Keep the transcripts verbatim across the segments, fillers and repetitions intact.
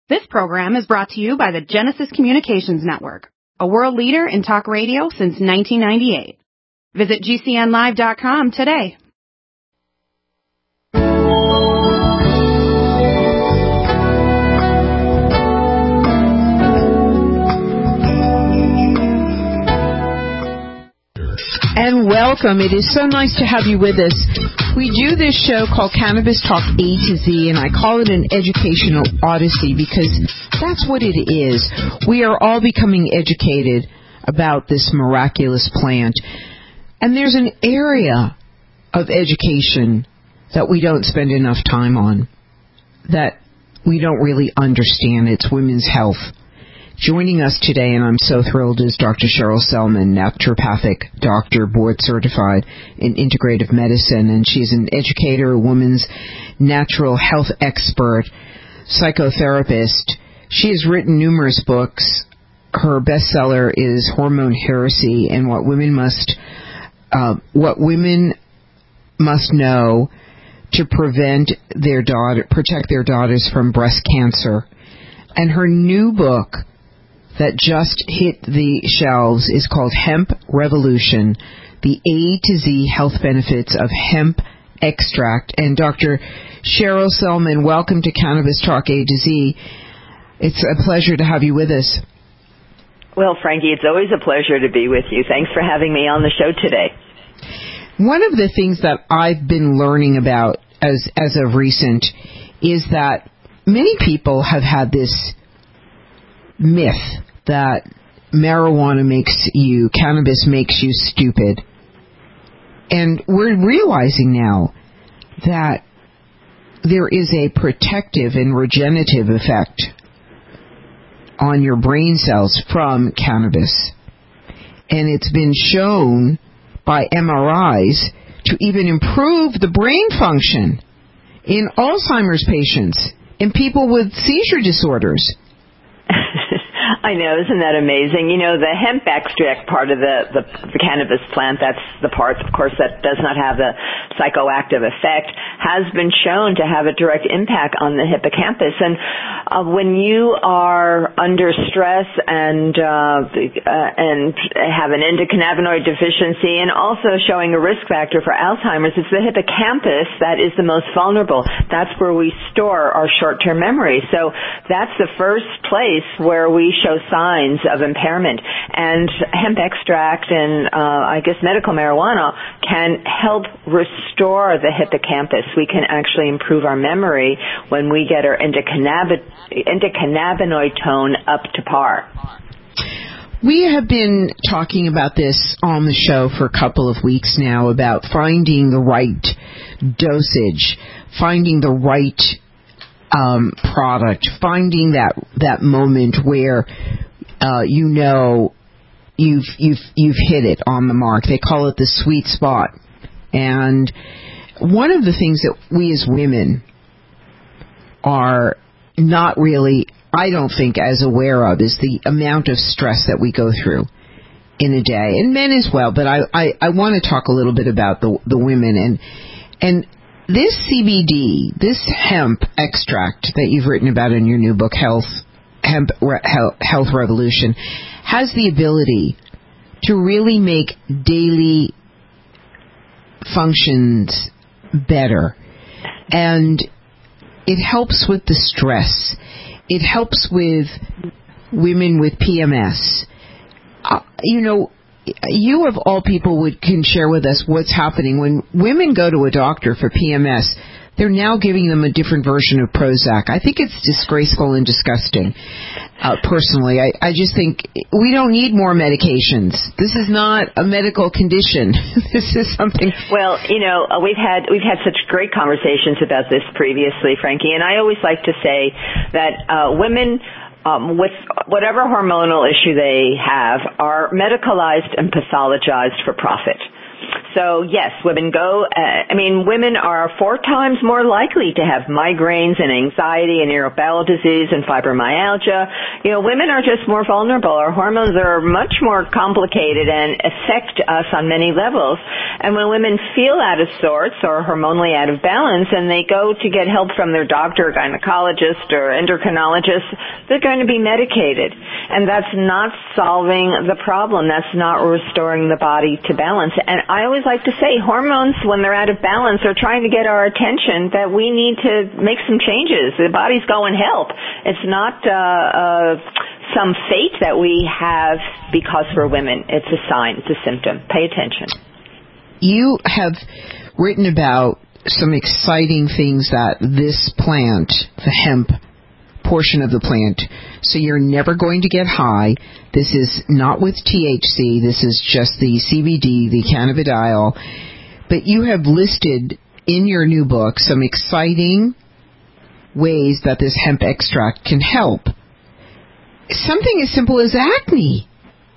This program is brought to you by the Genesis Communications Network, a world leader in talk radio since nineteen ninety-eight. Visit G C N live dot com today. And welcome. It is so nice to have you with us. We do this show called Cannabis Talk A to Z, and I call it an educational odyssey because that's what it is. We are all becoming educated about this miraculous plant. And there's an area of education that we don't spend enough time on, that we don't really understand. It's women's health. Joining us today, and I'm so thrilled, is Doctor Cheryl Selman, naturopathic doctor, board certified in integrative medicine, and she's an educator, a woman's natural health expert, psychotherapist. She has written numerous books. Her bestseller is Hormone Heresy and What Women Must uh, What Women Must Know to Prevent Their Daughter, Protect Their Daughters from Breast Cancer. And her new book that just hit the shelves is called Hemp Revolution, the A to Z health benefits of hemp extract. And Doctor Cheryl Selman, welcome to Cannabis Talk A to Z. It's a pleasure to have you with us. Well, Frankie, it's always a pleasure to be with you. Thanks for having me on the show today. One of the things that I've been learning about as as of recent is that many people have had this myth that marijuana makes you, cannabis makes you stupid. And we're realizing now that there is a protective and regenerative effect on your brain cells from cannabis. And it's been shown by M R Is to even improve the brain function in Alzheimer's patients, in people with seizure disorders. I know, isn't that amazing? You know, the hemp extract part of the, the, the cannabis plant, that's the part, of course, that does not have the psychoactive effect, has been shown to have a direct impact on the hippocampus. And uh, when you are under stress and uh, uh, and have an endocannabinoid deficiency and also showing a risk factor for Alzheimer's, it's the hippocampus that is the most vulnerable. That's where we store our short-term memory. So that's the first place where we show signs of impairment. And hemp extract and, uh, I guess, medical marijuana can help restore the hippocampus. We can actually improve our memory when we get our endocannabinoid tone up to par. We have been talking about this on the show for a couple of weeks now, about finding the right dosage, finding the right Um, product, finding that that moment where uh, you know you've you've you've hit it on the mark. They call it the sweet spot. And one of the things that we as women are not really, I don't think, as aware of is the amount of stress that we go through in a day, and men as well. But I I, I want to talk a little bit about the the women and and. This C B D, this hemp extract that you've written about in your new book, Health, Hemp Re- Health Revolution, has the ability to really make daily functions better. And it helps with the stress. It helps with women with P M S. Uh, you know, you of all people would can share with us what's happening when women go to a doctor for P M S. They're now giving them a different version of Prozac. I think it's disgraceful and disgusting. Uh, personally, I, I just think we don't need more medications. This is not a medical condition. This is something. Well, you know, uh, we've had we've had such great conversations about this previously, Frankie, and I always like to say that uh, women. Um, with whatever hormonal issue they have, are medicalized and pathologized for profit. so yes, women go, uh, I mean, women are four times more likely to have migraines and anxiety and irritable bowel disease and fibromyalgia. You know, women are just more vulnerable. Our hormones are much more complicated and affect us on many levels. And when women feel out of sorts or hormonally out of balance and they go to get help from their doctor, gynecologist, or endocrinologist, they're going to be medicated. And that's not solving the problem. That's not restoring the body to balance. And I always like to say hormones, when they're out of balance, are trying to get our attention that we need to make some changes. The body's going help. It's not uh, uh, some fate that we have because we're women. It's a sign. It's a symptom. Pay attention. You have written about some exciting things that this plant, the hemp portion of the plant, so you're never going to get high. This is not with T H C. This is just the C B D, the cannabidiol. But you have listed in your new book some exciting ways that this hemp extract can help. Something as simple as acne.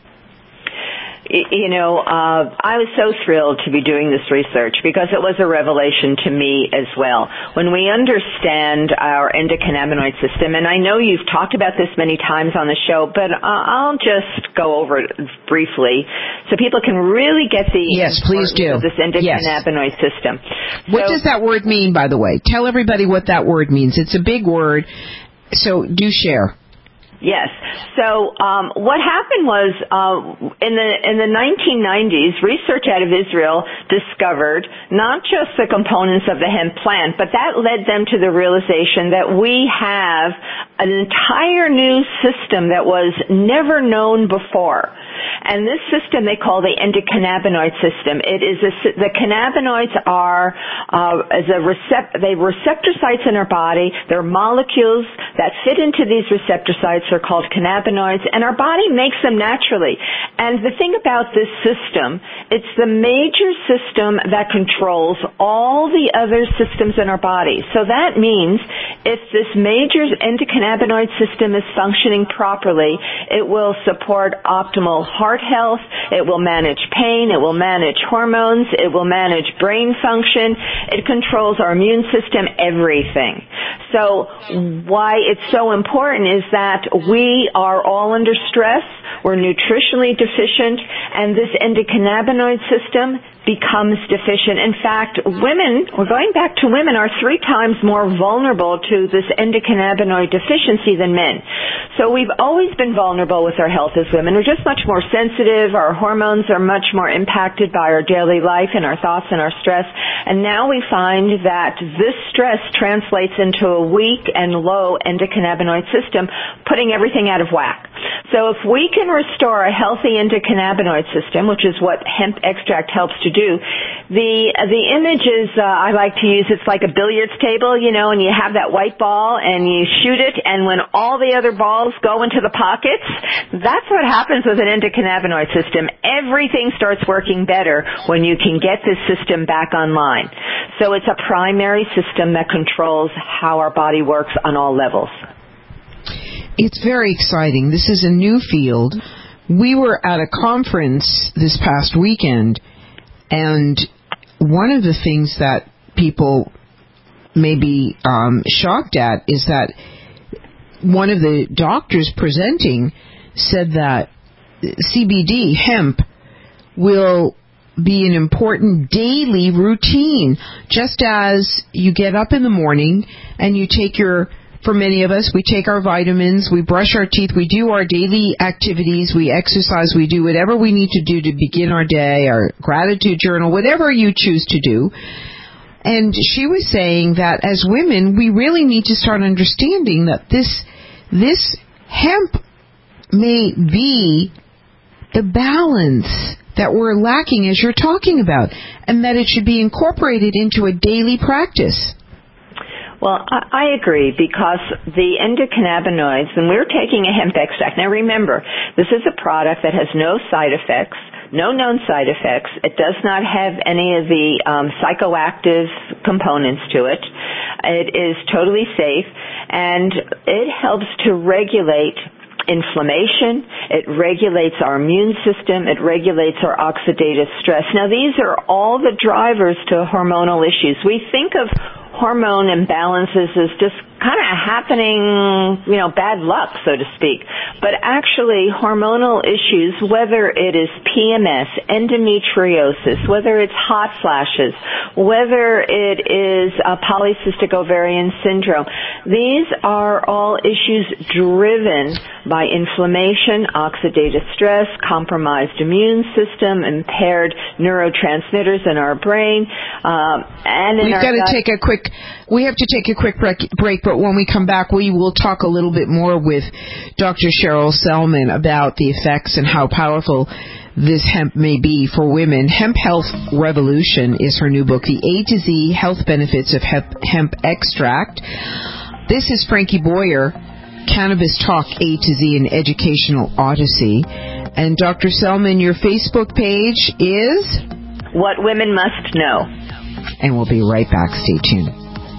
You know, uh, I was so thrilled to be doing this research because it was a revelation to me as well. When we understand our endocannabinoid system, and I know you've talked about this many times on the show, but uh, I'll just go over it briefly so people can really get the yes, please do. Of this endocannabinoid yes. system. What so, does that word mean, by the way? Tell everybody what that word means. It's a big word, so do share. Yes. So um, what happened was uh, in the in the nineteen nineties, research out of Israel discovered not just the components of the hemp plant, but that led them to the realization that we have an entire new system that was never known before. And this system they call the endocannabinoid system. It is a, the cannabinoids are uh, as a recept they receptor sites in our body. They're molecules that fit into these receptor sites. Are called cannabinoids, and our body makes them naturally. And the thing about this system, it's the major system that controls all the other systems in our body. So that means if this major endocannabinoid system is functioning properly, it will support optimal heart health, it will manage pain, it will manage hormones, it will manage brain function, it controls our immune system, everything. So why it's so important is that we are all under stress, we're nutritionally deficient, and this endocannabinoid system becomes deficient. In fact, women, we're going back to women, are three times more vulnerable to this endocannabinoid deficiency than men. So we've always been vulnerable with our health as women. We're just much more sensitive. Our hormones are much more impacted by our daily life and our thoughts and our stress. And now we find that this stress translates into a weak and low endocannabinoid system, putting everything out of whack. So if we can restore a healthy endocannabinoid system, which is what hemp extract helps to do, the the image is, uh, I like to use, it's like a billiards table, you know, and you have that white ball and you shoot it, and when all the other balls go into the pockets, that's what happens with an endocannabinoid system. Everything starts working better when you can get this system back online. So it's a primary system that controls how our body works on all levels. It's very exciting. This is a new field. We were at a conference this past weekend, and one of the things that people may be um, shocked at is that one of the doctors presenting said that C B D, hemp, will be an important daily routine, just as you get up in the morning and you take your For many of us, we take our vitamins, we brush our teeth, we do our daily activities, we exercise, we do whatever we need to do to begin our day, our gratitude journal, whatever you choose to do. And she was saying that as women, we really need to start understanding that this, this hemp may be the balance that we're lacking, as you're talking about, and that it should be incorporated into a daily practice. Well, I agree, because the endocannabinoids, when we're taking a hemp extract, now remember, this is a product that has no side effects, no known side effects. It does not have any of the um, psychoactive components to it. It is totally safe, and it helps to regulate inflammation. It regulates our immune system. It regulates our oxidative stress. Now, these are all the drivers to hormonal issues. We think of hormone imbalances as just kind of happening, you know, bad luck, so to speak. But actually, hormonal issues, whether it is P M S, endometriosis, whether it's hot flashes, whether it is a polycystic ovarian syndrome, these are all issues driven by inflammation, oxidative stress, compromised immune system, impaired neurotransmitters in our brain, um, and in We've our got to gut. take a quick. We have to take a quick break, break, but when we come back, we will talk a little bit more with Doctor Cheryl Selman about the effects and how powerful this hemp may be for women. Hemp Health Revolution is her new book, The A to Z Health Benefits of Hemp, hemp Extract. This is Frankie Boyer, Cannabis Talk A to Z, an educational odyssey. And Doctor Selman, your Facebook page is? What Women Must Know. And we'll be right back. Stay tuned.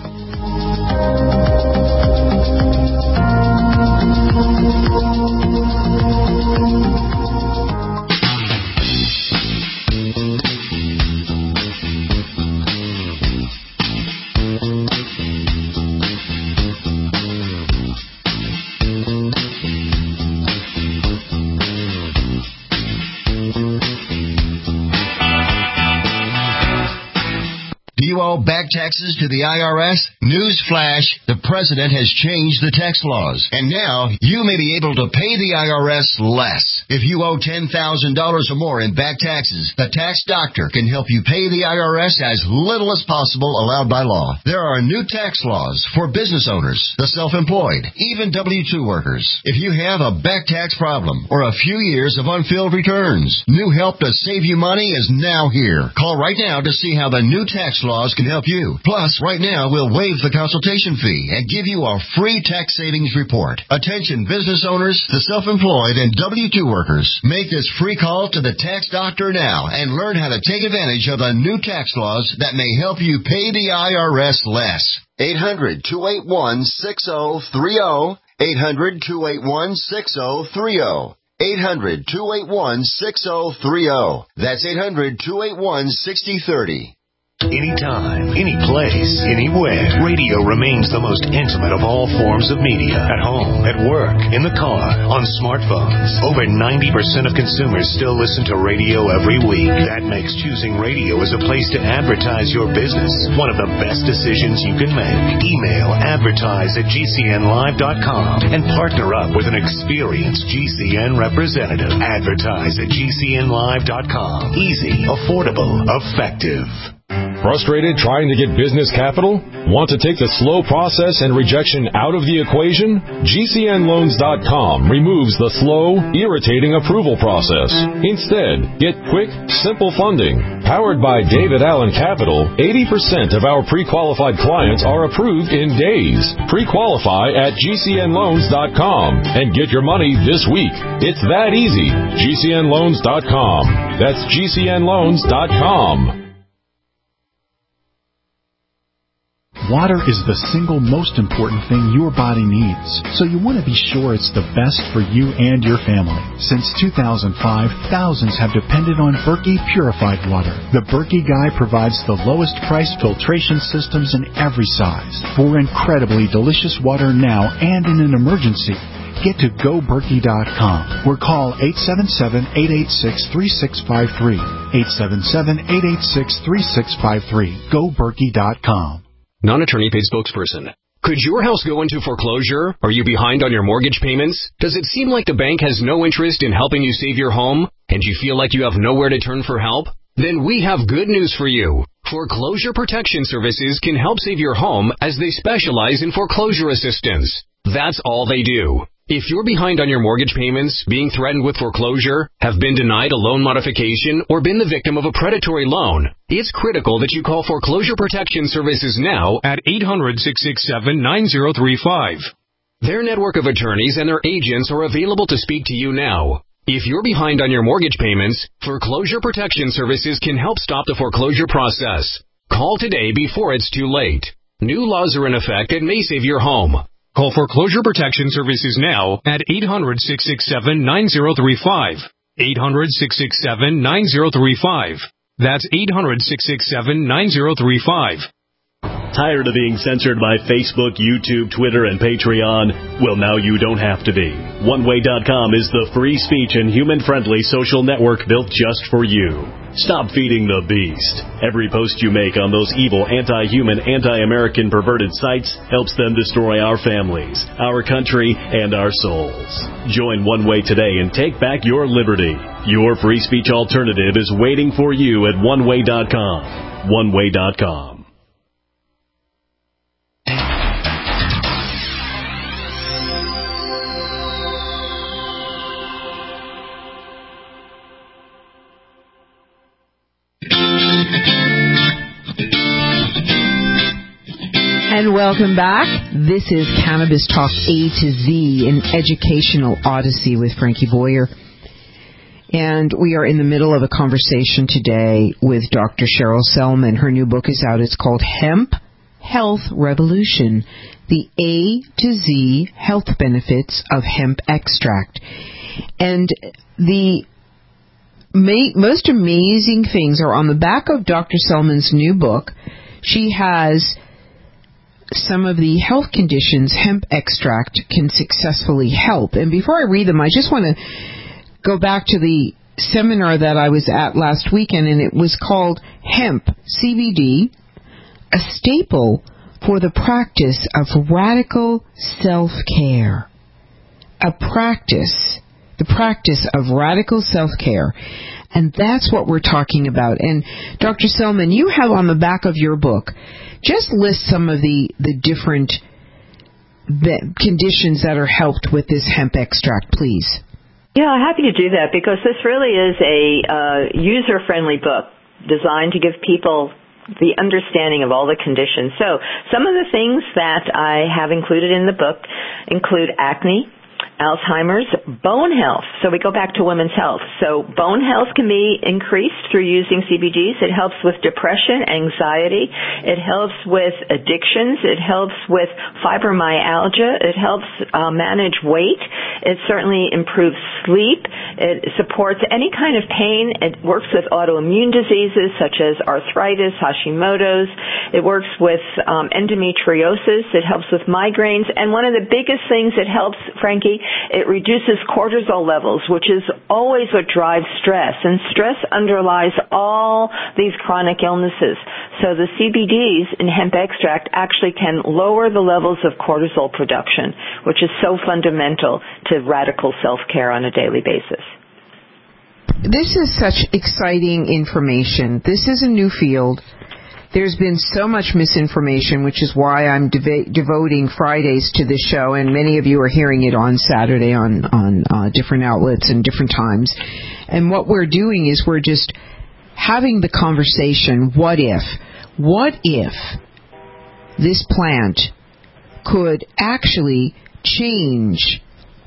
You owe back taxes to the I R S? Newsflash, the president has changed the tax laws, and now you may be able to pay the I R S less. If you owe ten thousand dollars or more in back taxes, the tax doctor can help you pay the I R S as little as possible allowed by law. There are new tax laws for business owners, the self-employed, even W two workers. If you have a back tax problem or a few years of unfilled returns, new help to save you money is now here. Call right now to see how the new tax laws can help you. Plus, right now, we'll waive the consultation fee and give you a free tax savings report. Attention business owners, the self-employed, and W two workers. Make this free call to the tax doctor now and learn how to take advantage of the new tax laws that may help you pay the I R S less. eight hundred, two eight one, six oh three oh. eight hundred, two eight one, six oh three oh. eight hundred, two eight one, six oh three oh. That's eight hundred, two eight one, six oh three oh. Anytime, any place, anywhere, radio remains the most intimate of all forms of media. At home, at work, in the car, on smartphones. Over ninety percent of consumers still listen to radio every week. That makes choosing radio as a place to advertise your business one of the best decisions you can make. Email advertise at G C N live dot com and partner up with an experienced G C N representative. Advertise at G C N live dot com. Easy, affordable, effective. Frustrated trying to get business capital? Want to take the slow process and rejection out of the equation? G C N loans dot com removes the slow, irritating approval process. Instead, get quick, simple funding. Powered by David Allen Capital, eighty percent of our pre-qualified clients are approved in days. Pre-qualify at G C N loans dot com and get your money this week. It's that easy. G C N loans dot com. That's G C N loans dot com. Water is the single most important thing your body needs, so you want to be sure it's the best for you and your family. Since two thousand five, thousands have depended on Berkey purified water. The Berkey Guy provides the lowest price filtration systems in every size. For incredibly delicious water now and in an emergency, get to go berkey dot com or call eight seven seven, eight eight six, three six five three. eight seven seven, eight eight six, three six five three. go berkey dot com. Non-attorney paid spokesperson. Could your house go into foreclosure? Are you behind on your mortgage payments? Does it seem like the bank has no interest in helping you save your home? And you feel like you have nowhere to turn for help? Then we have good news for you. Foreclosure Protection Services can help save your home as they specialize in foreclosure assistance. That's all they do. If you're behind on your mortgage payments, being threatened with foreclosure, have been denied a loan modification, or been the victim of a predatory loan, it's critical that you call Foreclosure Protection Services now at eight hundred, six six seven, nine zero three five. Their network of attorneys and their agents are available to speak to you now. If you're behind on your mortgage payments, Foreclosure Protection Services can help stop the foreclosure process. Call today before it's too late. New laws are in effect that may save your home. Call Foreclosure Protection Services now at eight hundred, six six seven, nine zero three five. eight hundred, six six seven, nine zero three five. That's eight hundred, six six seven, nine zero three five. Tired of being censored by Facebook, YouTube, Twitter, and Patreon? Well, now you don't have to be. one way dot com is the free speech and human-friendly social network built just for you. Stop feeding the beast. Every post you make on those evil, anti-human, anti-American perverted sites helps them destroy our families, our country, and our souls. Join One Way today and take back your liberty. Your free speech alternative is waiting for you at one way dot com. one way dot com. And welcome back. This is Cannabis Talk A to Z, an educational odyssey with Frankie Boyer. And we are in the middle of a conversation today with Doctor Cheryl Selman. Her new book is out. It's called Hemp Health Revolution, the A to Z health benefits of hemp extract. And the ma- most amazing things are on the back of Doctor Selman's new book. She has some of the health conditions hemp extract can successfully help. And before I read them, I just want to go back to the seminar that I was at last weekend, and it was called Hemp C B D, a staple for the practice of radical self-care. A practice, the practice of radical self-care. And that's what we're talking about. And Doctor Selman, you have on the back of your book, just list some of the, the different be- conditions that are helped with this hemp extract, please. Yeah, happy to do that, because this really is a uh, user-friendly book designed to give people the understanding of all the conditions. So some of the things that I have included in the book include acne, Alzheimer's, bone health. So we go back to women's health. So bone health can be increased through using C B Ds. It helps with depression, anxiety. It helps with addictions. It helps with fibromyalgia. It helps uh, manage weight. It certainly improves sleep. It supports any kind of pain. It works with autoimmune diseases such as arthritis, Hashimoto's. It works with um, endometriosis. It helps with migraines. And one of the biggest things it helps, Frankie, it reduces cortisol levels, which is always what drives stress. And stress underlies all these chronic illnesses. So the C B Ds in hemp extract actually can lower the levels of cortisol production, which is so fundamental to radical self-care on a daily basis. This is such exciting information. This is a new field. There's been so much misinformation, which is why I'm dev- devoting Fridays to this show, and many of you are hearing it on Saturday on, on uh, different outlets and different times. And what we're doing is we're just having the conversation, what if? What if this plant could actually change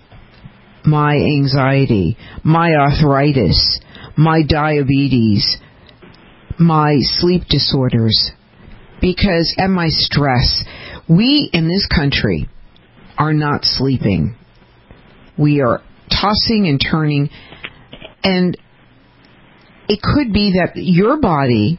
my anxiety, my arthritis, my diabetes, my sleep disorders, because, and my stress. We in this country are not sleeping. We are tossing and turning, and it could be that your body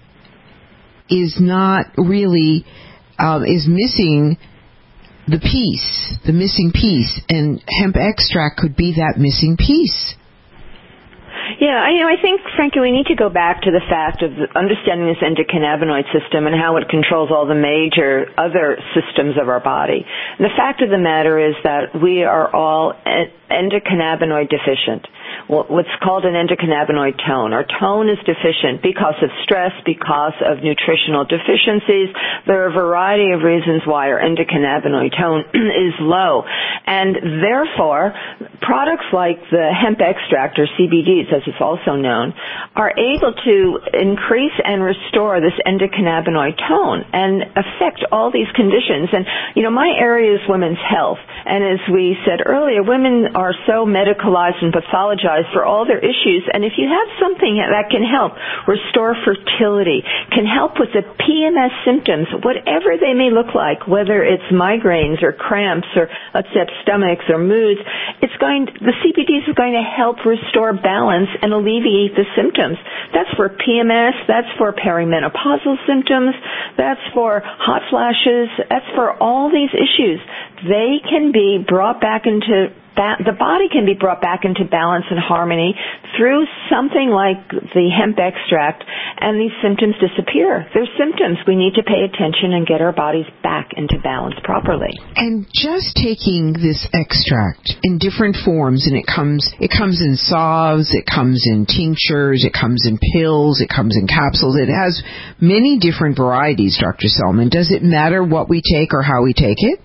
is not really, uh, is missing the piece, the missing piece, and hemp extract could be that missing piece. Yeah, I, you know, I think, Frankie, we need to go back to the fact of understanding this endocannabinoid system and how it controls all the major other systems of our body. And the fact of the matter is that we are all endocannabinoid deficient. What's called an endocannabinoid tone. Our tone is deficient because of stress, because of nutritional deficiencies. There are a variety of reasons why our endocannabinoid tone is low. And therefore, products like the hemp extract, or C B Ds as it's also known, are able to increase and restore this endocannabinoid tone and affect all these conditions. And, you know, my area is women's health. And as we said earlier, women are so medicalized and pathologized for all their issues. And if you have something that can help restore fertility, can help with the P M S symptoms, whatever they may look like, whether it's migraines or cramps or upset stomachs or moods, it's going, the C B Ds are going to help restore balance and alleviate the symptoms. That's for P M S, that's for perimenopausal symptoms, that's for hot flashes, that's for all these issues. They can be brought back into Ba- the body can be brought back into balance and harmony through something like the hemp extract, and these symptoms disappear. They're symptoms. We need to pay attention and get our bodies back into balance properly. And just taking this extract in different forms, and it comes it comes in salves, it comes in tinctures, it comes in pills, it comes in capsules. It has many different varieties, Doctor Selman. Does it matter what we take or how we take it?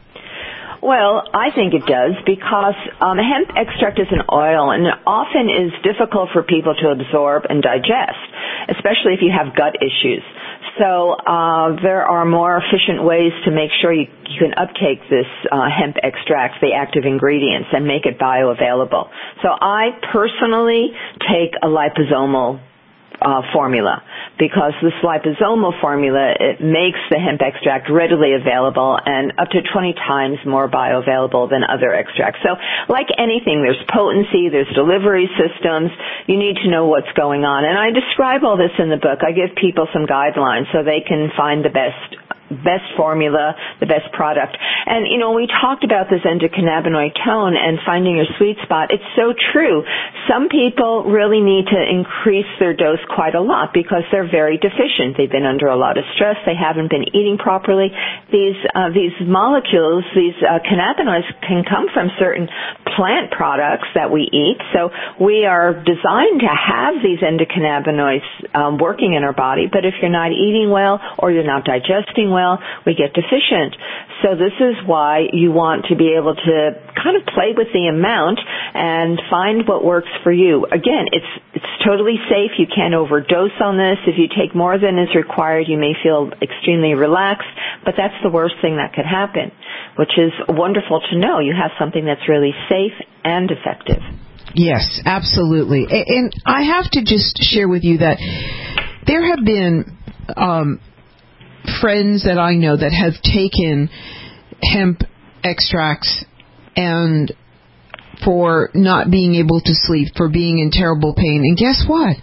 Well, I think it does because um, hemp extract is an oil and it often is difficult for people to absorb and digest, especially if you have gut issues. So uh, there are more efficient ways to make sure you, you can uptake this uh, hemp extract, the active ingredients, and make it bioavailable. So I personally take a liposomal Uh, formula, because this liposomal formula, it makes the hemp extract readily available and up to twenty times more bioavailable than other extracts. So like anything, there's potency, there's delivery systems. You need to know what's going on. And I describe all this in the book. I give people some guidelines so they can find the best best formula, the best product. And, you know, we talked about this endocannabinoid tone and finding your sweet spot. It's so true. Some people really need to increase their dose quite a lot because they're very deficient. They've been under a lot of stress. They haven't been eating properly. These, uh, these molecules, these uh, cannabinoids can come from certain plant products that we eat. So we are designed to have these endocannabinoids um, working in our body. But if you're not eating well or you're not digesting well, well, we get deficient. So this is why you want to be able to kind of play with the amount and find what works for you. Again, it's it's totally safe. You can't overdose on this. If you take more than is required, you may feel extremely relaxed, but that's the worst thing that could happen, which is wonderful to know. You have something that's really safe and effective. Yes, absolutely. And I have to just share with you that there have been um friends that I know that have taken hemp extracts and for not being able to sleep, for being in terrible pain. And guess what?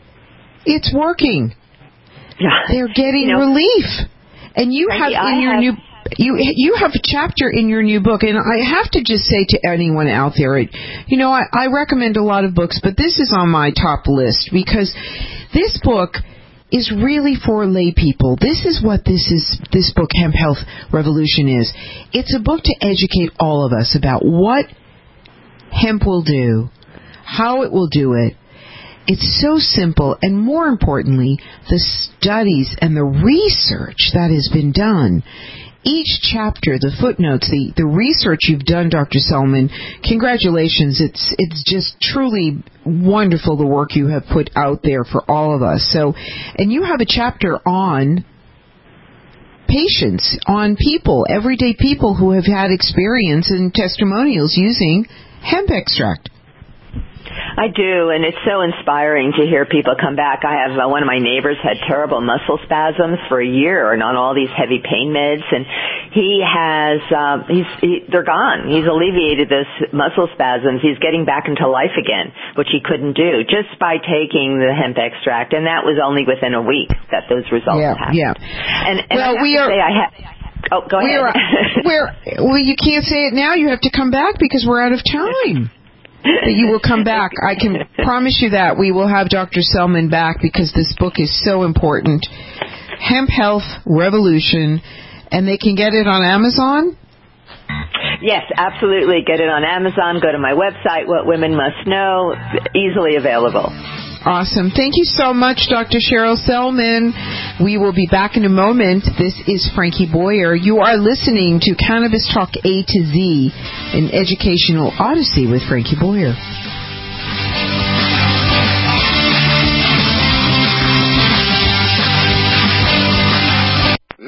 It's working. Yeah. They're getting you know, relief. And you Frankie, have in I your have, new you you have a chapter in your new book, and I have to just say to anyone out there, you know, I, I recommend a lot of books, but this is on my top list because this book is really for lay people. This is what this is. This book, Hemp Health Revolution, is. It's a book to educate all of us about what hemp will do, how it will do it. It's so simple, and more importantly, the studies and the research that has been done. Each chapter, the footnotes, the, the research you've done, Doctor Selman, congratulations. It's it's just truly wonderful, the work you have put out there for all of us. So, and you have a chapter on patients, on people, everyday people who have had experience and testimonials using hemp extract. I do, and it's so inspiring to hear people come back. I have uh, one of my neighbors had terrible muscle spasms for a year and on all these heavy pain meds, and he has, uh, he's, he, they're gone. He's alleviated those muscle spasms. He's getting back into life again, which he couldn't do just by taking the hemp extract, and that was only within a week that those results yeah, happened. Yeah, And, and well, I have we to are. say I have. Oh, go we're, ahead. we're, well, you can't say it now. You have to come back because we're out of time. But you will come back. I can promise you that. We will have Doctor Selman back because this book is so important. Hemp Health Revolution. And they can get it on Amazon? Yes, absolutely. Get it on Amazon. Go to my website, What Women Must Know. Easily available. Awesome. Thank you so much, Doctor Cheryl Selman. We will be back in a moment. This is Frankie Boyer. You are listening to Cannabis Talk A to Z, an educational odyssey with Frankie Boyer. Nobody wants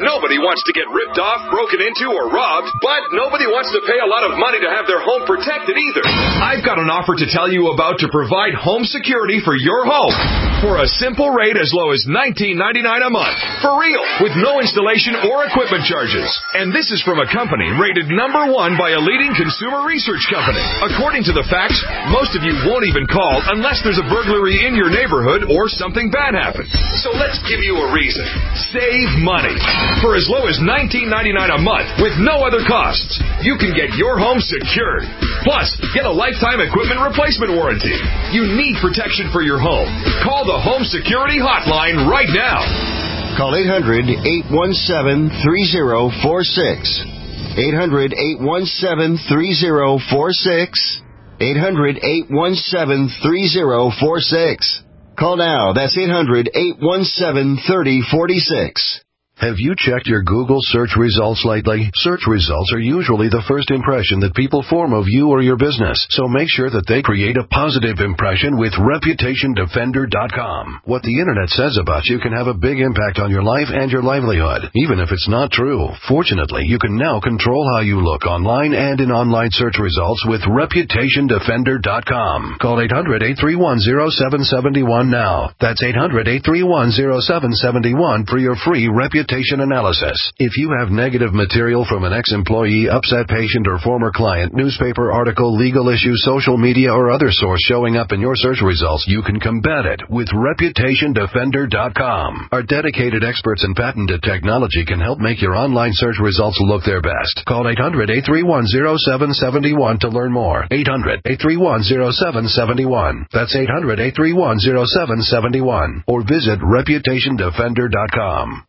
wants to get ripped off, broken into, or robbed, but nobody wants to pay a lot of money to have their home protected either. I've got an offer to tell you about to provide home security for your home for a simple rate as low as nineteen ninety-nine a month. For real, with no installation or equipment charges. And this is from a company rated number one by a leading consumer research company. According to the facts, most of you won't even call unless there's a burglary in your neighborhood or something bad happens. So let's give you a reason. Save money. For as low as nineteen ninety-nine a month with no other costs, you can get your home secured. Plus, get a lifetime equipment replacement warranty. You need protection for your home. Call the Home Security Hotline right now. Call eight hundred, eight one seven, three zero four six. eight hundred, eight one seven, three zero four six. eight hundred, eight one seven, three zero four six. Call now. That's eight hundred, eight one seven, three zero four six. Have you checked your Google search results lately? Search results are usually the first impression that people form of you or your business, so make sure that they create a positive impression with Reputation Defender dot com. What the Internet says about you can have a big impact on your life and your livelihood, even if it's not true. Fortunately, you can now control how you look online and in online search results with Reputation Defender dot com. Call eight hundred, eight three one, zero seven seven one now. That's eight hundred, eight three one, zero seven seven one for your free Reputation analysis. If you have negative material from an ex-employee, upset patient, or former client, newspaper article, legal issue, social media, or other source showing up in your search results, you can combat it with Reputation Defender dot com. Our dedicated experts in patented technology can help make your online search results look their best. Call eight hundred, eight three one, zero seven seven one to learn more. eight hundred, eight three one, zero seven seven one. That's eight hundred, eight three one, zero seven seven one. Or visit Reputation Defender dot com.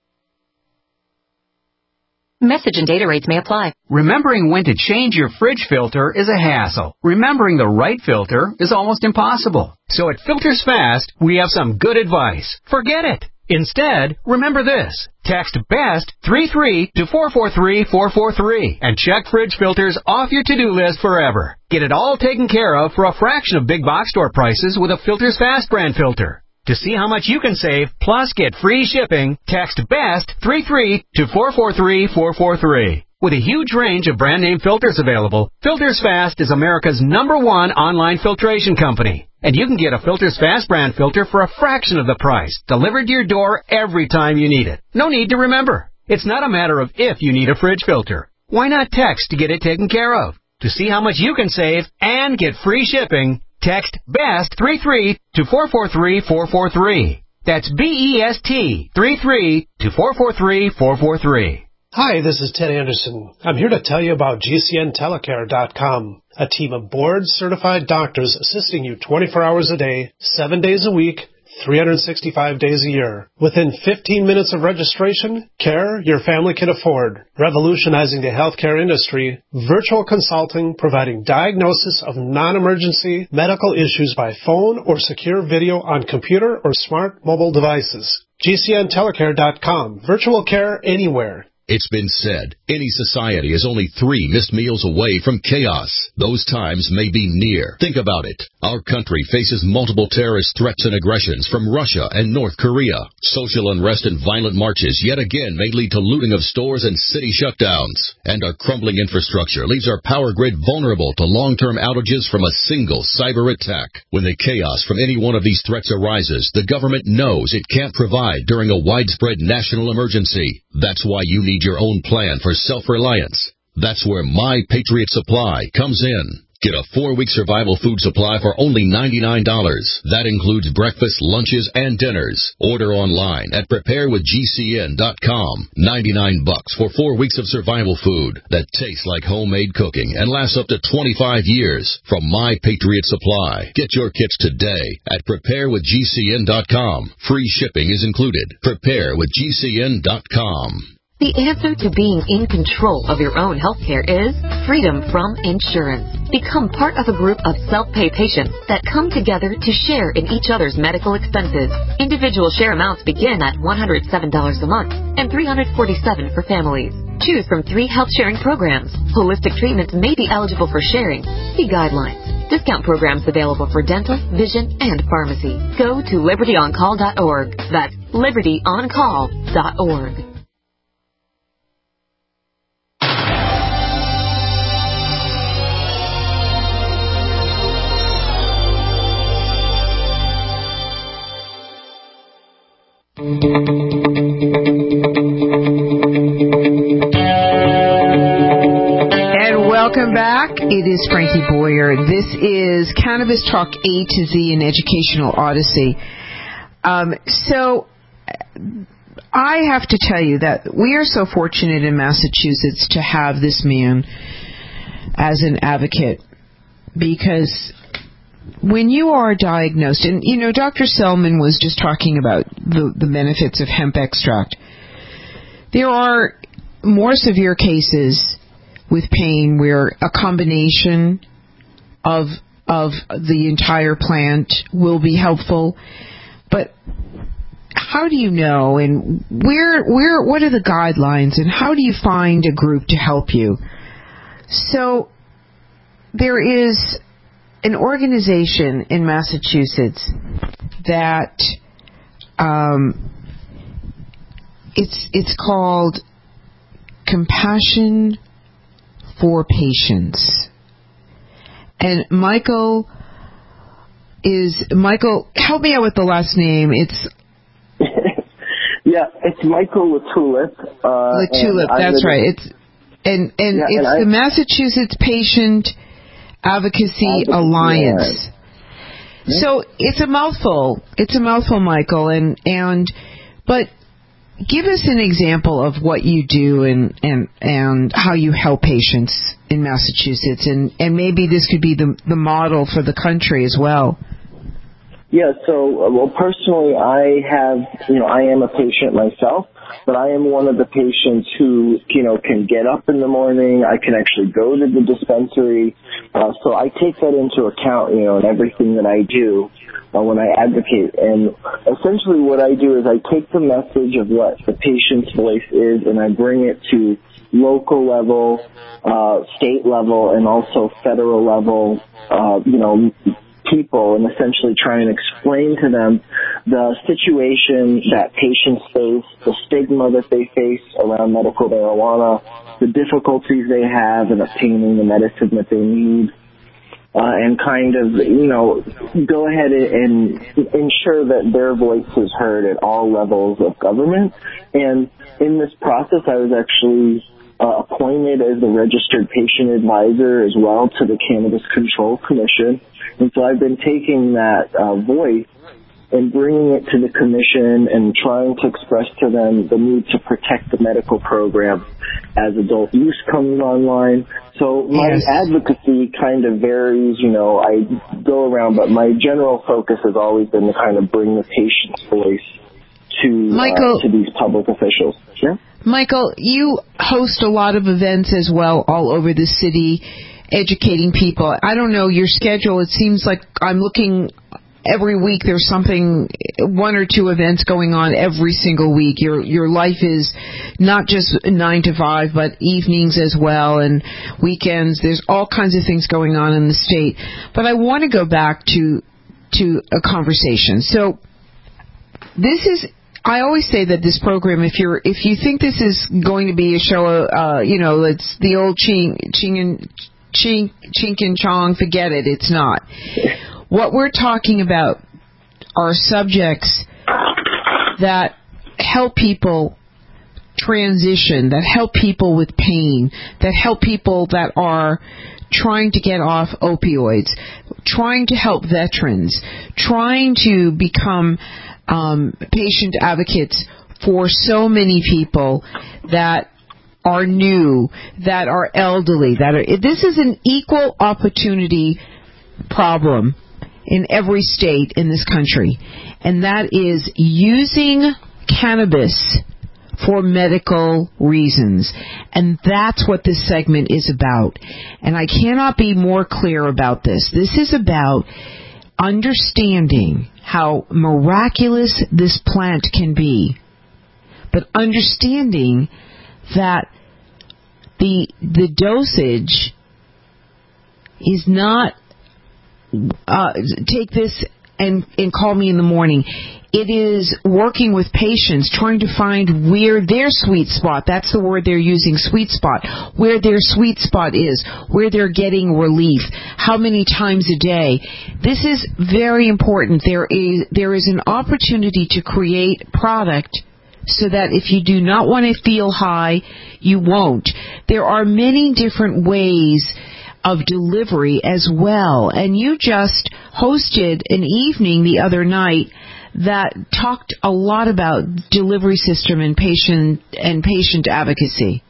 Message and data rates may apply. Remembering when to change your fridge filter is a hassle. Remembering the right filter is almost impossible. So at Filters Fast, we have some good advice. Forget it. Instead, remember this. Text BEST three three to four four three four four three and check fridge filters off your to-do list forever. Get it all taken care of for a fraction of big box store prices with a Filters Fast brand filter. To see how much you can save, plus get free shipping, text BEST three three to four four three four four three. With a huge range of brand name filters available, Filters Fast is America's number one online filtration company. And you can get a Filters Fast brand filter for a fraction of the price, delivered to your door every time you need it. No need to remember. It's not a matter of if you need a fridge filter. Why not text to get it taken care of? To see how much you can save and get free shipping, text BEST three three to four four three four four three. That's B E S T three three to four four three four four three. Hi, this is Ted Anderson. I'm here to tell you about G C N Telecare dot com, a team of board-certified doctors assisting you twenty-four hours a day, seven days a week, three hundred sixty-five days a year. Within fifteen minutes of registration, care your family can afford. Revolutionizing the healthcare industry, virtual consulting providing diagnosis of non-emergency medical issues by phone or secure video on computer or smart mobile devices. G C N Telecare dot com. Virtual care anywhere. It's been said, any society is only three missed meals away from chaos. Those times may be near. Think about it. Our country faces multiple terrorist threats and aggressions from Russia and North Korea. Social unrest and violent marches yet again may lead to looting of stores and city shutdowns. And our crumbling infrastructure leaves our power grid vulnerable to long-term outages from a single cyber attack. When the chaos from any one of these threats arises, the government knows it can't provide during a widespread national emergency. That's why you need your own plan for self-reliance. That's where My Patriot Supply comes in. Get a four-week survival food supply for only ninety-nine dollars. That includes breakfast, lunches, and dinners. Order online at prepare with G C N dot com. ninety-nine bucks for four weeks of survival food that tastes like homemade cooking and lasts up to twenty-five years from My Patriot Supply. Get your kits today at prepare with G C N dot com. Free shipping is included. prepare with G C N dot com. The answer to being in control of your own healthcare is freedom from insurance. Become part of a group of self-pay patients that come together to share in each other's medical expenses. Individual share amounts begin at one hundred seven dollars a month and three hundred forty-seven dollars for families. Choose from three health sharing programs. Holistic treatments may be eligible for sharing. See guidelines. Discount programs available for dental, vision, and pharmacy. Go to liberty on call dot org. That's liberty on call dot org. It is Frankie Boyer. This is Cannabis Talk A to Z, an educational odyssey. Um, so I have to tell you that we are so fortunate in Massachusetts to have this man as an advocate, because when you are diagnosed, and you know, Doctor Selman was just talking about the, the benefits of hemp extract. There are more severe cases with pain where a combination of of the entire plant will be helpful. But how do you know, and where where what are the guidelines, and how do you find a group to help you? So there is an organization in Massachusetts that um, it's it's called Compassion for Patients, and Michael is Michael. Help me out with the last name. It's yeah, it's Michael LaTulip. Uh, LaTulip, that's right. It's and and yeah, it's and the I, Massachusetts Patient Advocacy, Advocacy Alliance. Yeah. So it's a mouthful. It's a mouthful, Michael, and and but. Give us an example of what you do and, and, and how you help patients in Massachusetts, and, and maybe this could be the, the model for the country as well. Yeah, so, well, personally, I have, you know, I am a patient myself, but I am one of the patients who, you know, can get up in the morning. I can actually go to the dispensary. Uh, so I take that into account, you know, in everything that I do. Uh, when I advocate. And essentially what I do is I take the message of what the patient's voice is and I bring it to local level, uh, state level, and also federal level, uh, you know, people, and essentially try and explain to them the situation that patients face, the stigma that they face around medical marijuana, the difficulties they have in obtaining the medicine that they need. Uh, and kind of, you know, go ahead and ensure that their voice is heard at all levels of government. And in this process, I was actually uh, appointed as the registered patient advisor as well to the Cannabis Control Commission. And so I've been taking that uh, voice and bringing it to the commission and trying to express to them the need to protect the medical program as adult use comes online. So my yes. advocacy kind of varies, you know, I go around, but my general focus has always been to kind of bring the patient's voice to, Michael, uh, to these public officials. Sure. Michael, you host a lot of events as well all over the city, educating people. I don't know your schedule. It seems like I'm looking every week there's something, one or two events going on every single week. Your your life is not just nine to five, but evenings as well, and weekends. There's all kinds of things going on in the state. But I want to go back to to a conversation. So this is, I always say that this program, if you're if you think this is going to be a show, uh, you know, it's the old ching ching and chink chink and chong, forget it. It's not. What we're talking about are subjects that help people transition, that help people with pain, that help people that are trying to get off opioids, trying to help veterans, trying to become um, patient advocates for so many people that are new, that are elderly, that are. This is an equal opportunity problem in every state in this country, and that is using cannabis for medical reasons. And that's what this segment is about. And I cannot be more clear about this. This is about understanding how miraculous this plant can be, but understanding that the the dosage is not Uh, take this and, and call me in the morning. It is working with patients, trying to find where their sweet spot, that's the word they're using, sweet spot, where their sweet spot is, where they're getting relief, how many times a day. This is very important. There is, there is an opportunity to create product so that if you do not want to feel high, you won't. There are many different ways of delivery as well. And you just hosted an evening the other night that talked a lot about delivery system and patient and patient advocacy.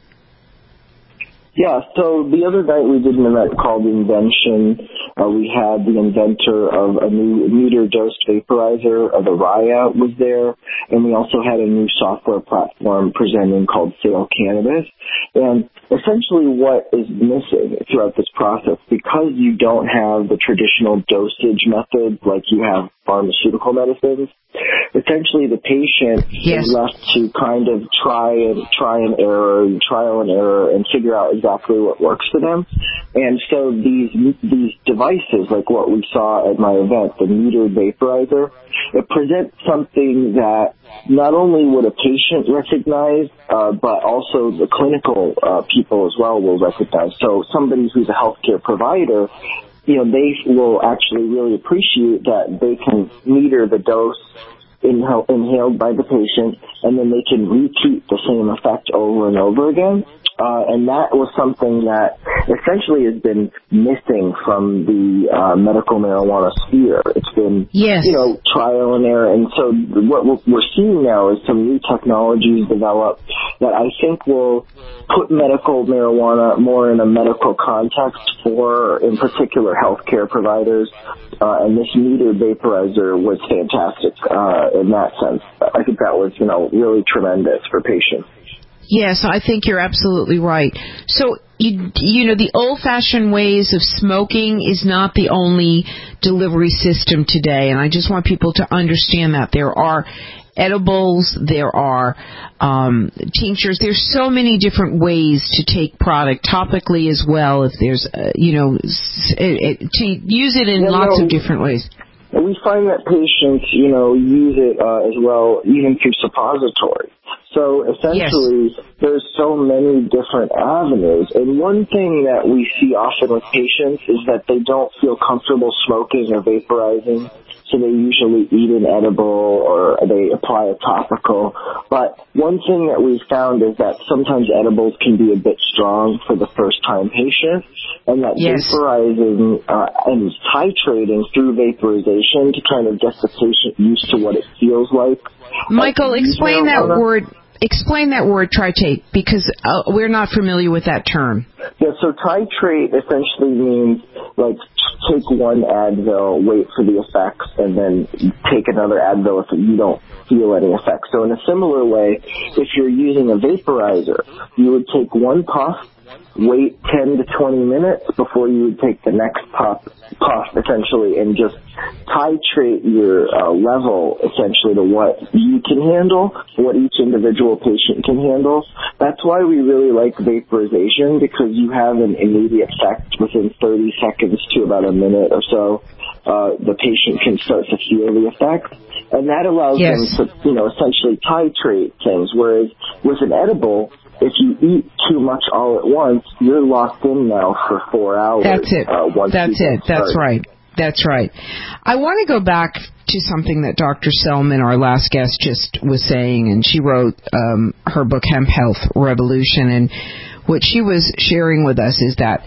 Yeah, so the other night we did an event called Invention. Uh, we had the inventor of a new meter-dosed vaporizer, uh, the Raya, was there, and we also had a new software platform presenting called Sale Cannabis. And essentially what is missing throughout this process, because you don't have the traditional dosage methods like you have pharmaceutical medicines, essentially the patient yes. is left to kind of try and try and error, trial and error, and figure out exactly what works for them. And so these these devices, like what we saw at my event, the meter vaporizer, it presents something that not only would a patient recognize, uh, but also the clinical uh, people as well will recognize. So somebody who's a healthcare provider, you know, they will actually really appreciate that they can meter the dose inhale, inhaled by the patient, and then they can repeat the same effect over and over again. Uh, and that was something that essentially has been missing from the uh, medical marijuana sphere. It's been, yes. you know, trial and error. And so what we're seeing now is some new technologies develop that I think will put medical marijuana more in a medical context for, in particular, healthcare providers. Uh, and this meter vaporizer was fantastic uh, in that sense. I think that was, you know, really tremendous for patients. Yes, I think you're absolutely right. So, you, you know, the old-fashioned ways of smoking is not the only delivery system today, and I just want people to understand that. There are edibles, there are um, tinctures. There's so many different ways to take product topically as well, if there's, uh, you know, s- it, to use it in yeah, lots no, of different ways. And we find that patients, you know, use it uh, as well, even through suppository. So essentially, yes. there's so many different avenues. And one thing that we see often with patients is that they don't feel comfortable smoking or vaporizing. So they usually eat an edible or they apply a topical. But one thing that we've found is that sometimes edibles can be a bit strong for the first-time patient, and that yes. vaporizing uh, and titrating through vaporization to kind of get the patient used to what it feels like. Michael, explain that word. Explain that word, titrate, because uh, we're not familiar with that term. Yeah, so titrate essentially means, like, take one Advil, wait for the effects, and then take another Advil if you don't feel any effects. So in a similar way, if you're using a vaporizer, you would take one puff, wait ten to twenty minutes before you would take the next puff, puff essentially, and just titrate your uh, level essentially to what you can handle, what each individual patient can handle. That's why we really like vaporization, because you have an immediate effect within thirty seconds to about a minute or so. Uh, the patient can start to feel the effect, and that allows yes. them to, you know, essentially titrate things. Whereas with an edible, if you eat too much all at once, you're locked in now for four hours. That's it. Uh, once That's it. That's right. That's right. I want to go back to something that Doctor Selman, our last guest, just was saying, and she wrote um, her book, Hemp Health Revolution, and what she was sharing with us is that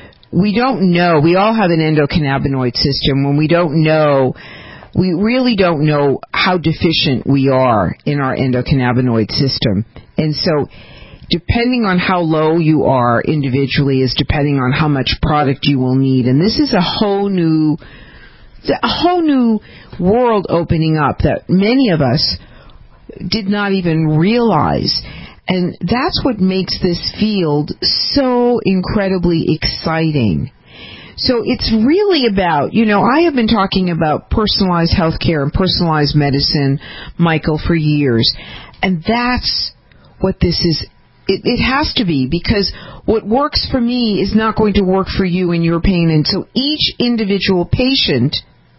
we don't know, we all have an endocannabinoid system. When we don't know, we really don't know how deficient we are in our endocannabinoid system. And so depending on how low you are individually is depending on how much product you will need. And this is a whole new, a whole new world opening up that many of us did not even realize. And that's what makes this field so incredibly exciting. So it's really about, you know, I have been talking about personalized healthcare and personalized medicine, Michael, for years. And that's what this is. It, it has to be, because what works for me is not going to work for you and your pain. And so each individual patient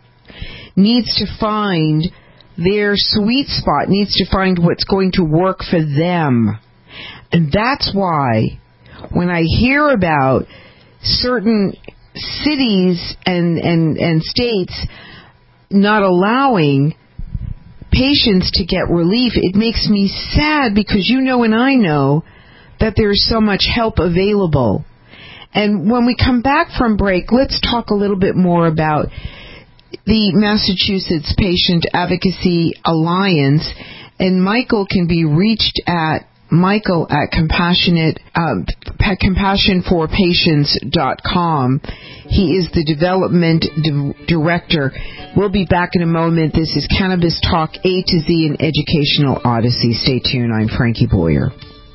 needs to find their sweet spot, needs to find what's going to work for them. And that's why when I hear about certain cities and, and, and states not allowing patients to get relief, it makes me sad, because you know and I know that there's so much help available. And when we come back from break, let's talk a little bit more about the Massachusetts Patient Advocacy Alliance. And Michael can be reached at Michael at compassionate um, compassion for patients dot com. He is the development di- director. We'll be back in a moment. This is Cannabis Talk A to Z, an educational odyssey. Stay tuned. I'm Frankie Boyer.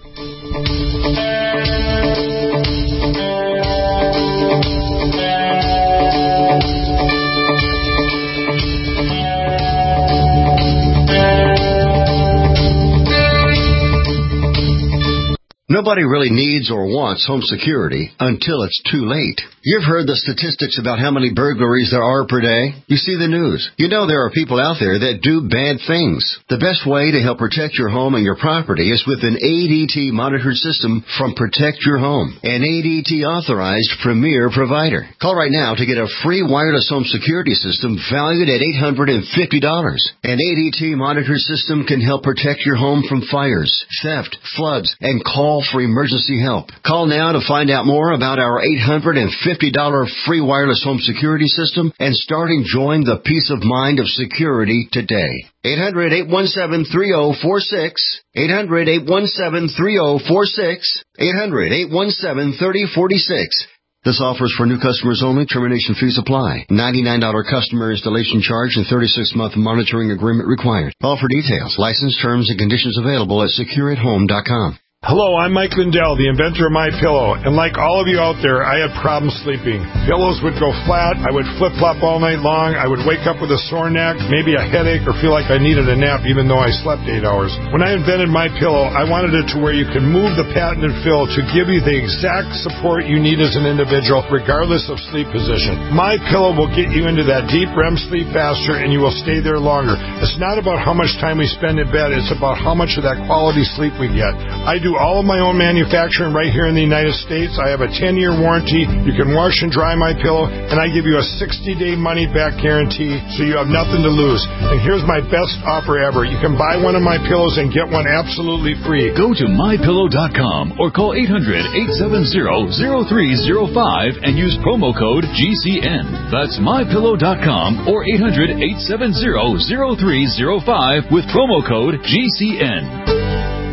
Nobody really needs or wants home security until it's too late. You've heard the statistics about how many burglaries there are per day. You see the news. You know there are people out there that do bad things. The best way to help protect your home and your property is with an A D T monitored system from Protect Your Home, an A D T authorized premier provider. Call right now to get a free wireless home security system valued at eight hundred fifty dollars. An A D T monitored system can help protect your home from fires, theft, floods, and call for emergency help. Call now to find out more about our eight hundred fifty dollars free wireless home security system and start enjoying the peace of mind of security today. eight hundred, eight one seven, three oh four six. eight hundred, eight one seven, three oh four six. eight hundred, eight one seven, three oh four six. This offer is for new customers only. Termination fees apply. ninety-nine dollars customer installation charge and thirty-six month monitoring agreement required. Call for details. License terms and conditions available at secure at home dot com. Hello, I'm Mike Lindell, the inventor of MyPillow, and like all of you out there, I had problems sleeping. Pillows would go flat, I would flip-flop all night long, I would wake up with a sore neck, maybe a headache, or feel like I needed a nap even though I slept eight hours. When I invented MyPillow, I wanted it to where you could move the patented fill to give you the exact support you need as an individual, regardless of sleep position. MyPillow will get you into that deep R E M sleep faster, and you will stay there longer. It's not about how much time we spend in bed, it's about how much of that quality sleep we get. I do all of my own manufacturing right here in the United States. I have a ten-year warranty. You can wash and dry my pillow, and I give you a sixty-day money-back guarantee, so you have nothing to lose. And here's my best offer ever. You can buy one of my pillows and get one absolutely free. Go to my pillow dot com or call eight hundred, eight seven zero, zero three zero five and use promo code G C N. That's my pillow dot com or eight hundred, eight seven zero, zero three zero five with promo code G C N.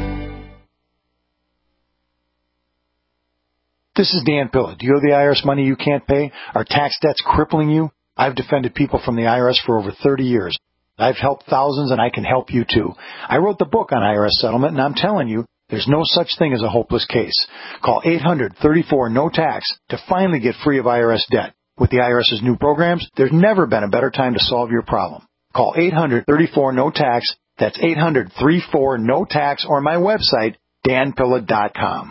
This is Dan Pilla. Do you owe the I R S money you can't pay? Are tax debts crippling you? I've defended people from the I R S for over thirty years. I've helped thousands, and I can help you too. I wrote the book on I R S settlement, and I'm telling you, there's no such thing as a hopeless case. Call eight hundred, thirty-four, no tax to finally get free of I R S debt. With the IRS's new programs, there's never been a better time to solve your problem. Call eight hundred, thirty-four, no tax. That's eight hundred, thirty-four, no tax, or my website, dan pilla dot com.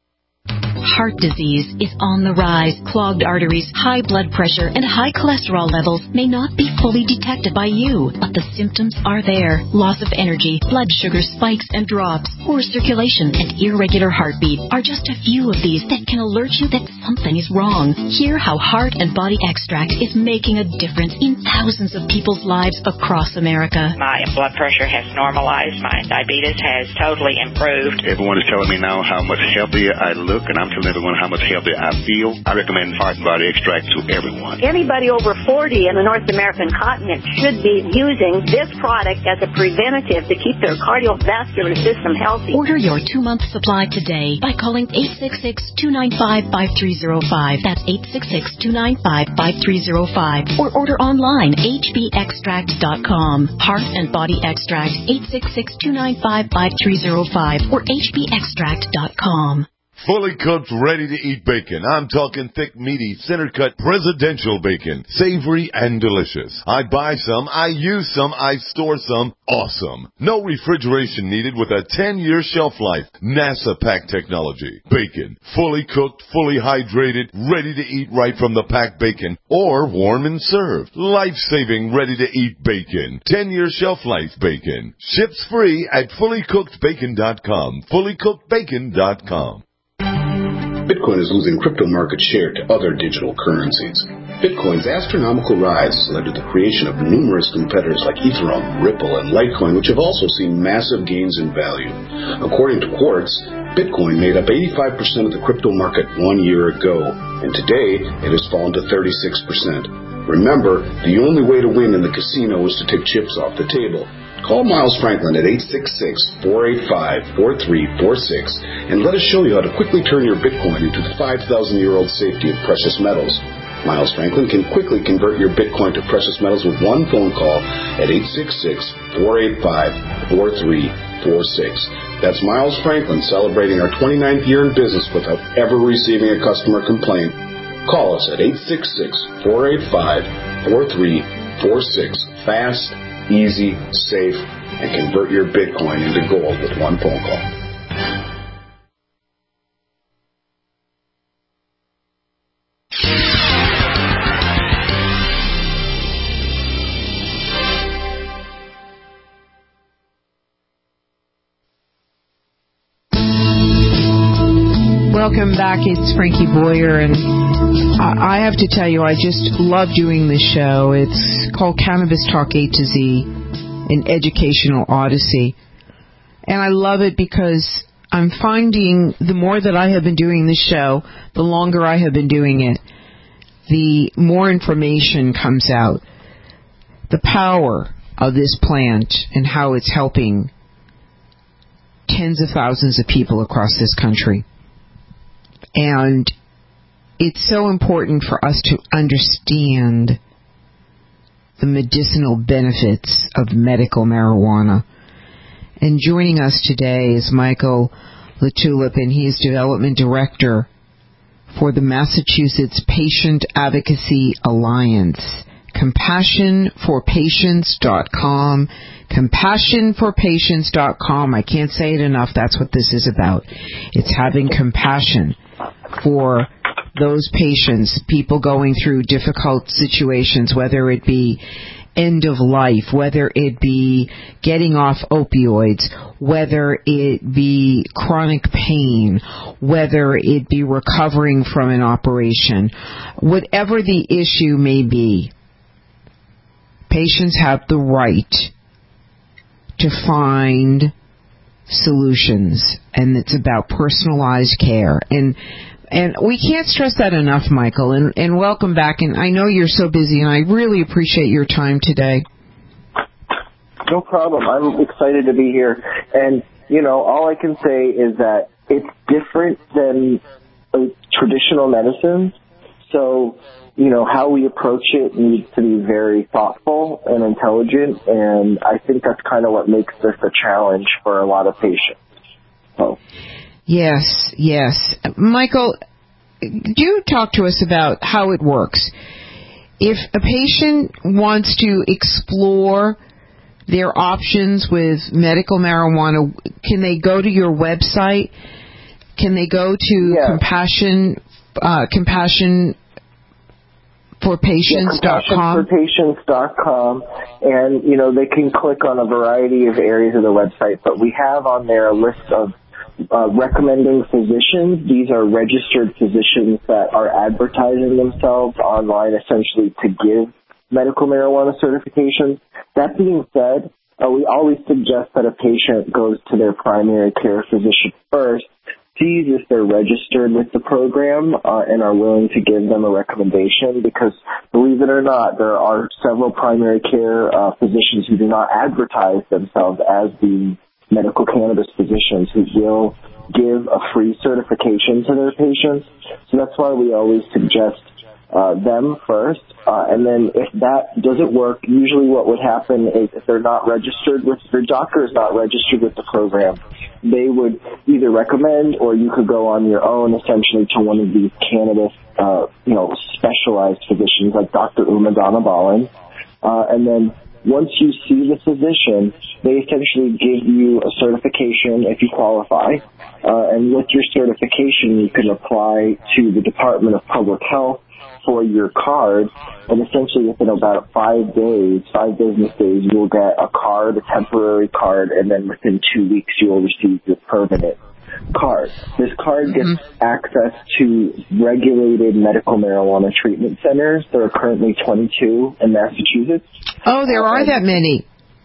Heart disease is on the rise. Clogged arteries, high blood pressure, and high cholesterol levels may not be fully detected by you, but the symptoms are there. Loss of energy, blood sugar spikes and drops, poor circulation, and irregular heartbeat are just a few of these that can alert you that something is wrong. Hear how Heart and Body Extract is making a difference in thousands of people's lives across America. My blood pressure has normalized. My diabetes has totally improved. Everyone is telling me now how much healthier I look, and I'm telling everyone how much healthier I feel. I recommend Heart and Body Extract to everyone. Anybody over forty in the North American continent should be using this product as a preventative to keep their cardiovascular system healthy. Order your two-month supply today by calling eight six six, two nine five, five three zero five. That's eight six six, two nine five, five three zero five. Or order online, h b extract dot com. Heart and Body Extract, eight six six, two nine five, five three zero five or h b extract dot com. Fully cooked, ready-to-eat bacon. I'm talking thick, meaty, center-cut, presidential bacon. Savory and delicious. I buy some, I use some, I store some. Awesome. No refrigeration needed with a ten-year shelf life. NASA pack technology. Bacon. Fully cooked, fully hydrated, ready to eat right from the packed bacon. Or warm and served. Life-saving, ready-to-eat bacon. ten-year shelf life bacon. Ships free at fully cooked bacon dot com. fully cooked bacon dot com. Bitcoin is losing crypto market share to other digital currencies. Bitcoin's astronomical rise has led to the creation of numerous competitors like Ethereum, Ripple, and Litecoin, which have also seen massive gains in value. According to Quartz, Bitcoin made up eighty-five percent of the crypto market one year ago, and today it has fallen to thirty-six percent. Remember, the only way to win in the casino is to take chips off the table. Call Miles Franklin at eight six six, four eight five, four three four six and let us show you how to quickly turn your Bitcoin into the five thousand year old safety of precious metals. Miles Franklin can quickly convert your Bitcoin to precious metals with one phone call at eight six six, four eight five, four three four six. That's Miles Franklin celebrating our twenty-ninth year in business without ever receiving a customer complaint. Call us at eight six six, four eight five, four three four six. Fast, easy, safe, and convert your Bitcoin into gold with one phone call. Welcome back. It's Frankie Boyer, and I have to tell you, I just love doing this show. It's called Cannabis Talk A to Z, an educational odyssey. And I love it because I'm finding the more that I have been doing this show, the longer I have been doing it, the more information comes out. The power of this plant and how it's helping tens of thousands of people across this country. And it's so important for us to understand the medicinal benefits of medical marijuana. And joining us today is Michael LaTulip, and he is Development Director for the Massachusetts Patient Advocacy Alliance. compassion for patients dot com. compassion for patients dot com. I can't say it enough. That's what this is about. It's having compassion for those patients, people going through difficult situations, whether it be end of life, whether it be getting off opioids, whether it be chronic pain, whether it be recovering from an operation, whatever the issue may be. Patients have the right to find solutions, and it's about personalized care. And and we can't stress that enough, Michael. And, and welcome back. And I know you're so busy, and I really appreciate your time today. No problem. I'm excited to be here. And, you know, all I can say is that it's different than uh, traditional medicine. So, you know, how we approach it needs to be very thoughtful and intelligent, and I think that's kind of what makes this a challenge for a lot of patients. So. Yes, yes. Michael, do talk to us about how it works. If a patient wants to explore their options with medical marijuana, can they go to your website? Can they go to yeah. Compassion, uh, Compassion for patients dot com? compassion for patients dot com, and, you know, they can click on a variety of areas of the website, but we have on there a list of uh, recommending physicians. These are registered physicians that are advertising themselves online, essentially to give medical marijuana certifications. That being said, uh, we always suggest that a patient goes to their primary care physician first, sees if they're registered with the program uh, and are willing to give them a recommendation, because believe it or not, there are several primary care uh, physicians who do not advertise themselves as being medical cannabis physicians who will give a free certification to their patients. So that's why we always suggest uh, them first. Uh, and then if that doesn't work, usually what would happen is if they're not registered with, their doctor is not registered with the program, they would either recommend, or you could go on your own essentially to one of these cannabis, uh, you know, specialized physicians like Doctor Uma Dhanabalan. Uh, and then once you see the physician, they essentially give you a certification if you qualify. Uh, and with your certification, you can apply to the Department of Public Health for your card, and essentially within about five days, five business days, you'll get a card, a temporary card, and then within two weeks you will receive your permanent card. This card mm-hmm. gets access to regulated medical marijuana treatment centers. There are currently twenty-two in Massachusetts. Oh, there are that many.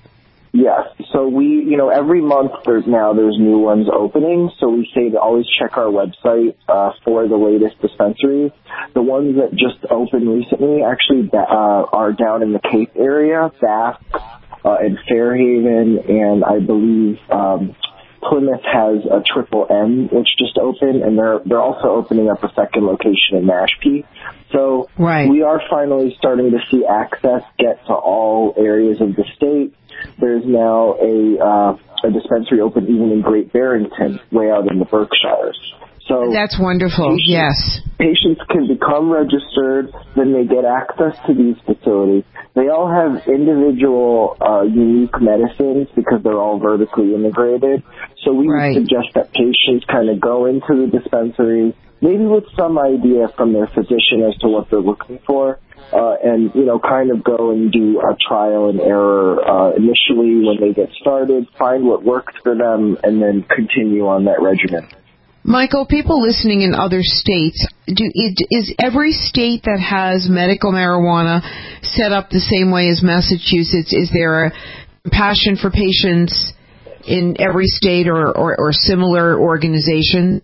Yes. So we, you know, every month there's now there's new ones opening. So we say to always check our website uh, for the latest dispensaries. The ones that just opened recently actually uh, are down in the Cape area, Bath, uh, and Fairhaven, and I believe um, Plymouth has a Triple M, which just opened, and they're they're also opening up a second location in Mashpee. So right. we are finally starting to see access get to all areas of the state. There's now a uh, a dispensary open even in Great Barrington, way out in the Berkshires. So that's wonderful. Patients, yes, patients can become registered, then they get access to these facilities. They all have individual, uh, unique medicines because they're all vertically integrated. So we right. would suggest that patients kind of go into the dispensary, maybe with some idea from their physician as to what they're looking for, uh, and, you know, kind of go and do a trial and error uh, initially when they get started, find what works for them, and then continue on that regimen. Michael, people listening in other states, do, is every state that has medical marijuana set up the same way as Massachusetts? Is there a compassion for patients in every state or, or, or similar organization?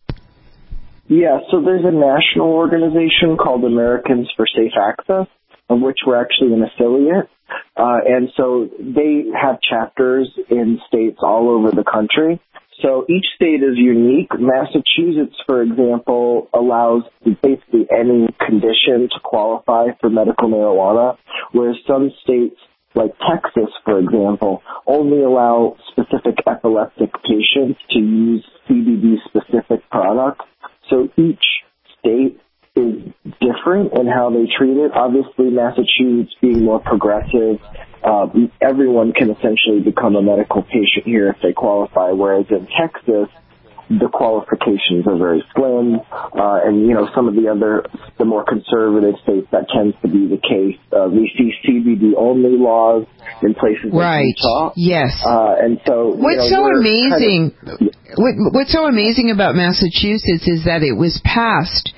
Yeah, so there's a national organization called Americans for Safe Access, of which we're actually an affiliate. Uh, and so they have chapters in states all over the country. So each state is unique. Massachusetts, for example, allows basically any condition to qualify for medical marijuana, whereas some states, like Texas, for example, only allow specific epileptic patients to use C B D-specific products. So each state is different in how they treat it. Obviously, Massachusetts being more progressive, uh, everyone can essentially become a medical patient here if they qualify, whereas in Texas, the qualifications are very slim, uh, and, you know, some of the other, the more conservative states, that tends to be the case. Uh, we see C B D-only laws in places right. like Utah. Yes. Uh, and so, What's you know, so amazing, kind of, what, what's so amazing about Massachusetts is that it was passed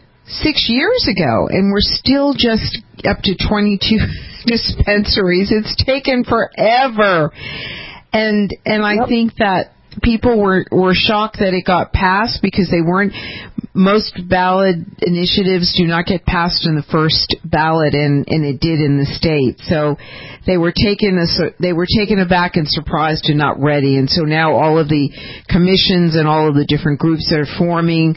six years ago, and we're still just up to twenty-two dispensaries. It's taken forever. And, and I yep. think that people were, were shocked that it got passed because they weren't, most ballot initiatives do not get passed in the first ballot, and, and it did in the state. So they were taken, they were taken aback and surprised and not ready. And so now all of the commissions and all of the different groups that are forming,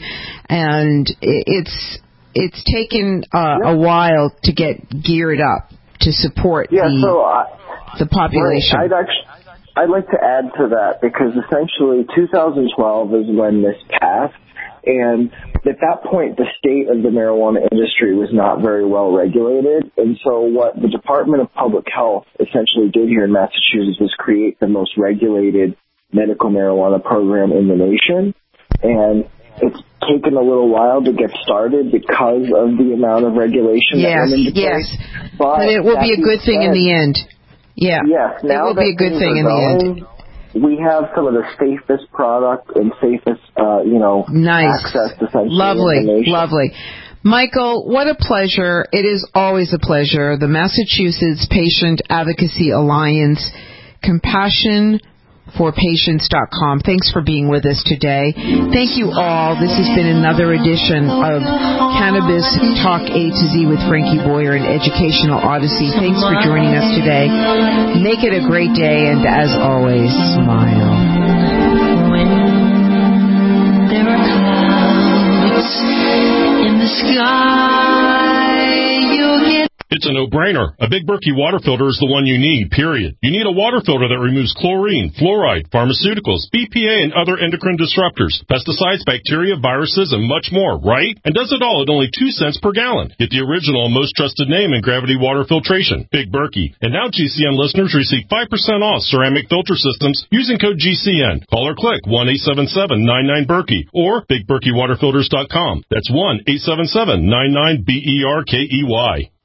and it's, it's taken uh, yeah. a while to get geared up to support yeah, the, so, uh, the population. Right. I'd actually, I'd like to add to that because essentially two thousand twelve is when this passed, and at that point the state of the marijuana industry was not very well regulated, and so what the Department of Public Health essentially did here in Massachusetts was create the most regulated medical marijuana program in the nation, and it's taken a little while to get started because of the amount of regulation yes, that went into place. Yes, but, but it will be a good thing said, in the end. Yeah, yes, now it will be a good thing in going, the end. We have some of the safest product and safest, uh, you know, nice. access to essentially lovely, information. lovely. Michael, what a pleasure. It is always a pleasure. The Massachusetts Patient Advocacy Alliance, compassion for patients dot com. Thanks for being with us today. Thank you all. This has been another edition of Cannabis Talk A to Z with Frankie Boyer, an educational odyssey. Thanks for joining us today. Make it a great day, and as always, smile. When there are clouds in the sky, you'll get... It's a no-brainer. A Big Berkey water filter is the one you need, period. You need a water filter that removes chlorine, fluoride, pharmaceuticals, B P A, and other endocrine disruptors, pesticides, bacteria, viruses, and much more, right? And does it all at only two cents per gallon. Get the original and most trusted name in gravity water filtration, Big Berkey. And now G C N listeners receive five percent off ceramic filter systems using code G C N. Call or click one eight seven seven nine nine Berkey or Big Berkey Water Filters dot com. That's one eight seven seven nine nine B E R K E Y.